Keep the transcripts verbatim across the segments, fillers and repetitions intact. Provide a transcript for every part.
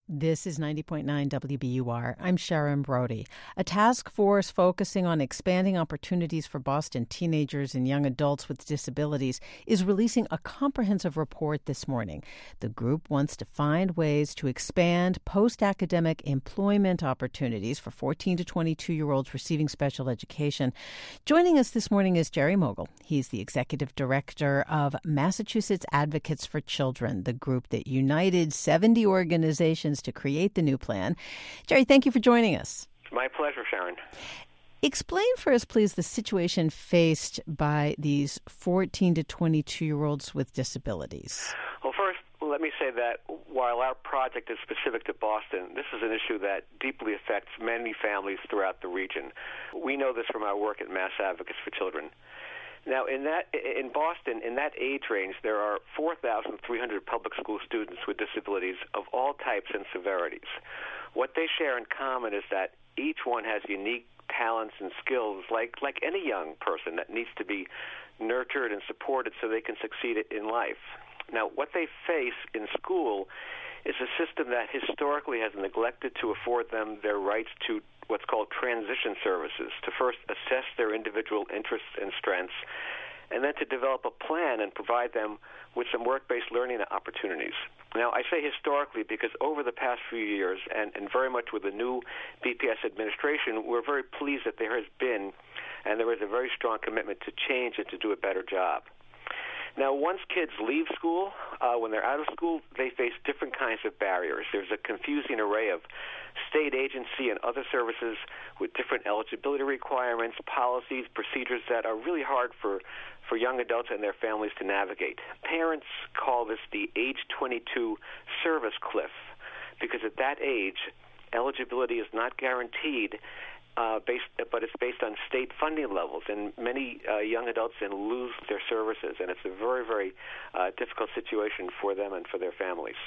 This is ninety point nine W B U R. I'm Sharon Brody. A task force focusing on expanding opportunities for Boston teenagers and young adults with disabilities is releasing a comprehensive report this morning. The group wants to find ways to expand post-academic employment opportunities for fourteen to twenty-two-year-olds receiving special education. Joining us this morning is Jerry Mogul. He's the executive director of Massachusetts Advocates for Children, the group that united seventy organizations to create the new plan. Jerry, thank you for joining us. My pleasure, Sharon. Explain for us, please, the situation faced by these fourteen to twenty-two-year-olds with disabilities. Well, first, let me say that while our project is specific to Boston, this is an issue that deeply affects many families throughout the region. We know this from our work at Mass Advocates for Children. Now, in that in Boston, in that age range, there are four thousand three hundred public school students with disabilities of all types and severities. What they share in common is that each one has unique talents and skills, like like any young person, that needs to be nurtured and supported so they can succeed in life. Now, what they face in school is a system that historically has neglected to afford them their rights to what's called transition services, to first assess their individual interests and strengths, and then to develop a plan and provide them with some work-based learning opportunities. Now, I say historically because over the past few years, and, and very much with the new B P S administration, we're very pleased that there has been, and there is a very strong commitment to change and to do a better job. Now, once kids leave school, uh, when they're out of school, they face different kinds of barriers. There's a confusing array of state agency and other services with different eligibility requirements, policies, procedures that are really hard for, for young adults and their families to navigate. Parents call this the age twenty-two service cliff, because at that age, eligibility is not guaranteed, Uh, based, but it's based on state funding levels, and many uh, young adults then lose their services, and it's a very, very uh, difficult situation for them and for their families.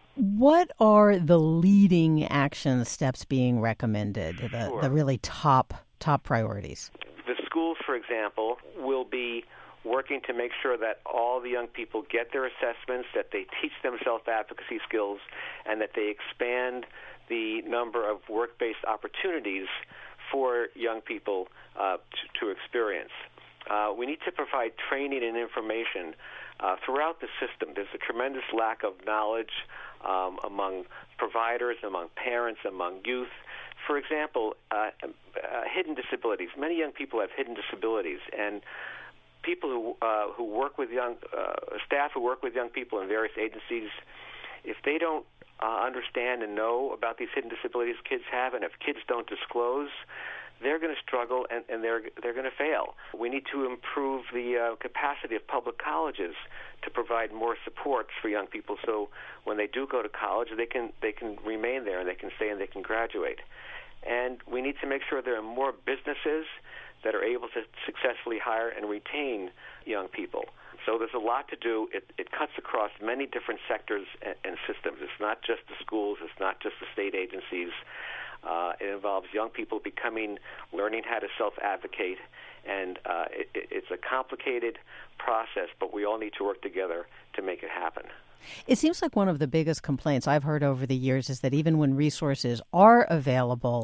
What are the leading action steps being recommended, the, Sure. the really top top priorities? The schools, for example, will be working to make sure that all the young people get their assessments, that they teach them self-advocacy skills, and that they expand the number of work-based opportunities for young people uh, to, to experience. Uh, we need to provide training and information uh, throughout the system. There's a tremendous lack of knowledge um, among providers, among parents, among youth. For example, uh, uh, hidden disabilities. Many young people have hidden disabilities, and people who uh, who work with young uh, staff who work with young people in various agencies, if they don't Uh, understand and know about these hidden disabilities kids have, and if kids don't disclose, they're going to struggle and, and they're they're going to fail. We need to improve the uh, capacity of public colleges to provide more supports for young people, so when they do go to college, they can they can remain there and they can stay and they can graduate. And we need to make sure there are more businesses that are able to successfully hire and retain young people. So there's a lot to do. It, it cuts across many different sectors and, and systems. It's not just the schools. It's not just the state agencies. Uh, it involves young people becoming, learning how to self-advocate. And uh, it, it's a complicated process, but we all need to work together to make it happen. It seems like one of the biggest complaints I've heard over the years is that even when resources are available,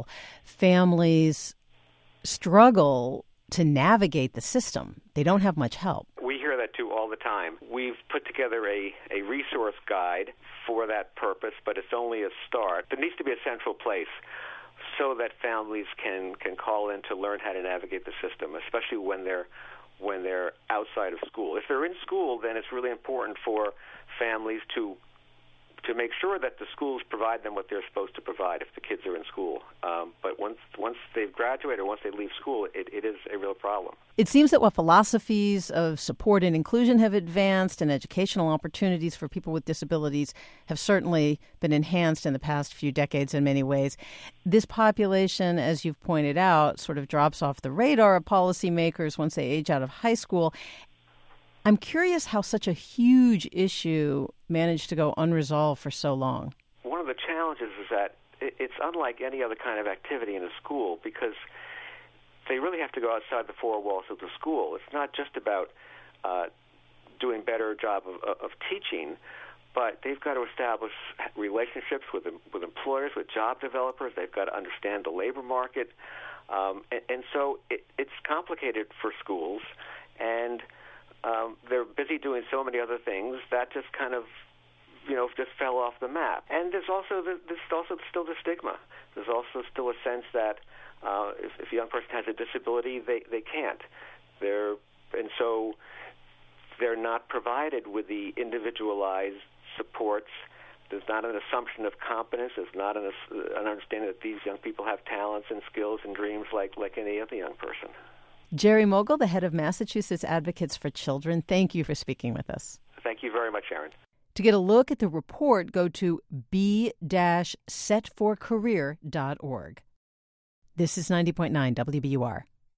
families struggle to navigate the system. They don't have much help. We hear that, too, all the time. We've put together a, a resource guide for that purpose, but it's only a start. There needs to be a central place so that families can, can call in to learn how to navigate the system, especially when they're when they're outside of school. If they're in school, then it's really important for families to to make sure that the schools provide them what they're supposed to provide if the kids are in school. Um, but once once they've graduated or once they leave school, it, it is a real problem. It seems that while philosophies of support and inclusion have advanced and educational opportunities for people with disabilities have certainly been enhanced in the past few decades in many ways, this population, as you've pointed out, sort of drops off the radar of policymakers once they age out of high school. I'm curious how such a huge issue managed to go unresolved for so long. One of the challenges is that it's unlike any other kind of activity in a school, because they really have to go outside the four walls of the school. It's not just about uh, doing a better job of, of teaching, but they've got to establish relationships with with employers, with job developers. They've got to understand the labor market, um, and, and so it, it's complicated for schools, and um, they're busy doing so many other things that just kind of, you know, just fell off the map. And there's also the, there's also still the stigma. There's also still a sense that uh, if, if a young person has a disability, they they can't. They're and so they're not provided with the individualized supports. There's not an assumption of competence. There's not an, an understanding that these young people have talents and skills and dreams like, like any other young person. Jerry Mogul, the head of Massachusetts Advocates for Children, thank you for speaking with us. Thank you very much, Aaron. To get a look at the report, go to b dash set for career dot org. This is ninety point nine W B U R.